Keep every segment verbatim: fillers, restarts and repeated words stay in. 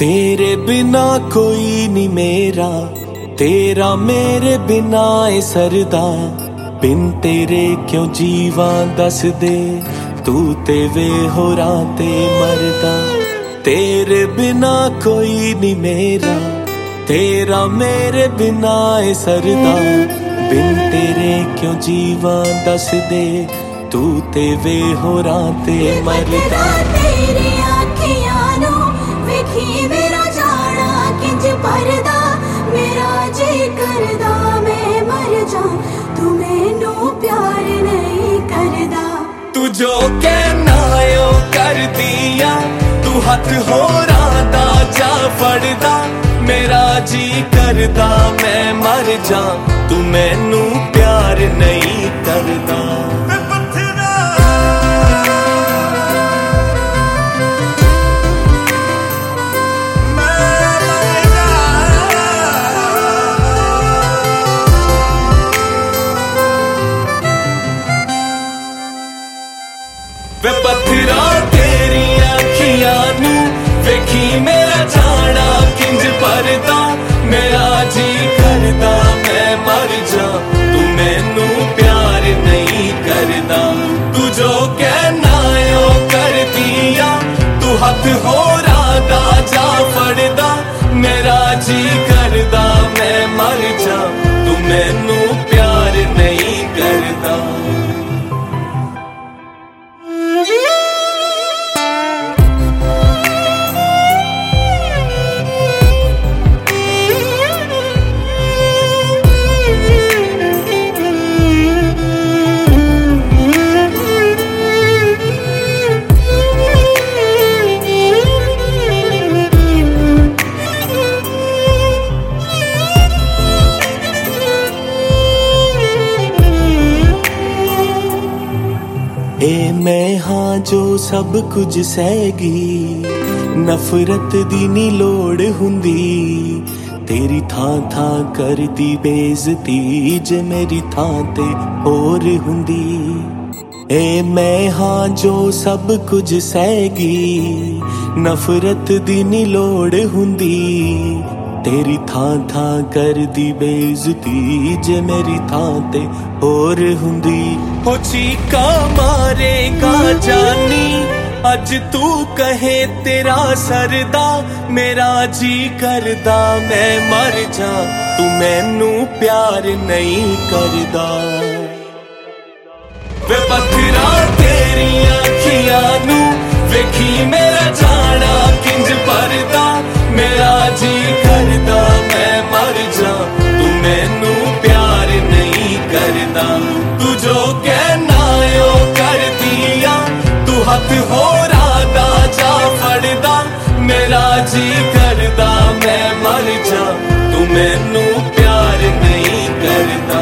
तेरे बिना कोई नहीं मेरा, तेरा मेरे बिना ए सरदा। बिन तेरे क्यों जीवा दस दे, तू ते वे होरां ते मरदा। तेरे बिना कोई नहीं मेरा, तेरा मेरे बिना ए सरदा। बिन तेरे क्यों जीवा दस दे, तू ते वे होरां ते मरदा। तेरी आँखियां नू वेखी मेरा जाना किंज परदा। मेरा जी करदा मैं मर जाऊं, तू मैनू प्यार नहीं करदा। तू जो कहना ओ कर दिया, तू हथ होरां दा जा फड़दा। मेरा जी करदा मैं मर जाऊं, तू मैनू प्यार नहीं करदा। वे पत्थरा तेरी अखियां नू वेखी मेरा जाना किंज परदा। मेरा जी करदा मैं मर जा, तू मैनू प्यार नहीं करदा। तू जो कहना ओ कर दिया, तू हथ होरां दा जा फड़दा। मेरा जी करदा मैं मर जा, तू मैनू प्यार नहीं करदा। ए मैं हाँ जो सब कुछ सहगी, नफरत दी नी लोड़ हुंदी। तेरी थां थां करदी बेइज्जती, जे मेरी थां ते होर हुंदी। ए मैं हाँ जो सब कुछ सहगी, नफरत दी नी लोड़ हुंदी। तेरी थां थां करदी बेइज्जती, जे मेरी थां ते होर हुंदी। हो चीका मारेगा जानी, अज तू कहे तेरा सरदा। मेरा जी करदा मैं मर जा, तू मैनू प्यार नहीं करदा। वे पत्थरा तेरी अखियां नू वेखी मेरा जाना किंज परदा। मेरा जी करदा मैं मर जा, तू मैनू प्यार नहीं करदा। तू जो कहना ओ कर दिया, तू हथ होरां दा जा फड़दा। मेरा जी करदा मैं मर जा, तू मैनू प्यार नहीं करदा।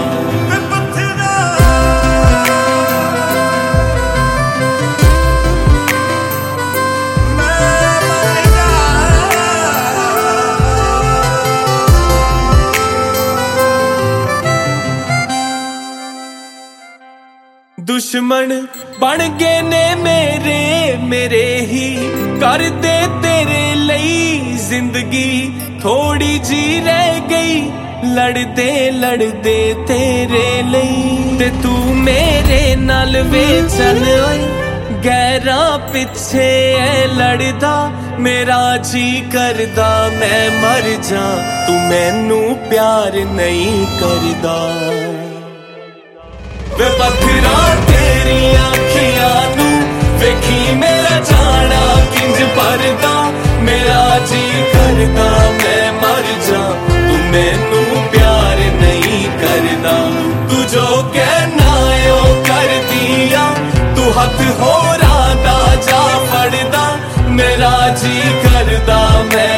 दुश्मन बन गए ने मेरे, मेरे ही कर दे तेरे लई जिंदगी। थोड़ी जी रह गई लड़दे लड़दे तेरे लई। ते तू मेरे नाल वे चल गैरा पिछे ऐ लड़दा। मेरा जी करदा मैं मर जा, तू मैनू प्यार नहीं करदा। वे पत्थरा तेरी अखियां नू वेखी मेरा जाना किंज परदा। मेरा जी करदा मैं मर जा, तू मैनू प्यार नहीं करदा। तू जो कहना ओ कर दिया, तू हथ होरां दा जा फड़दा। मेरा जी करदा मैं